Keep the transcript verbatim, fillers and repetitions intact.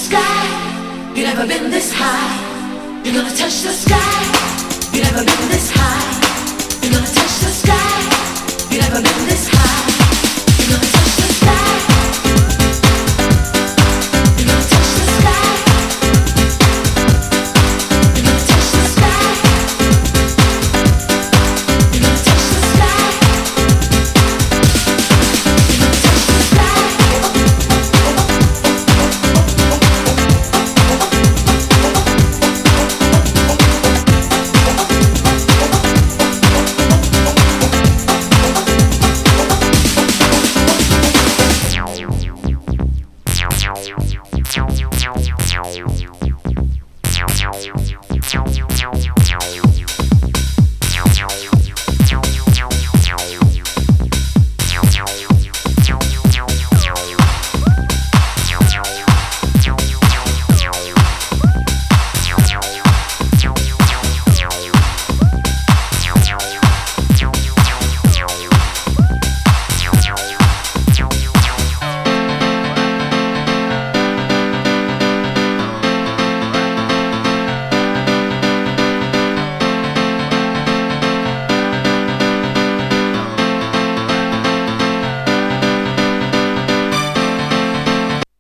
sky. You've never been this high. You're gonna touch the sky. You've never been this high. You're gonna touch the sky. You've never been this high.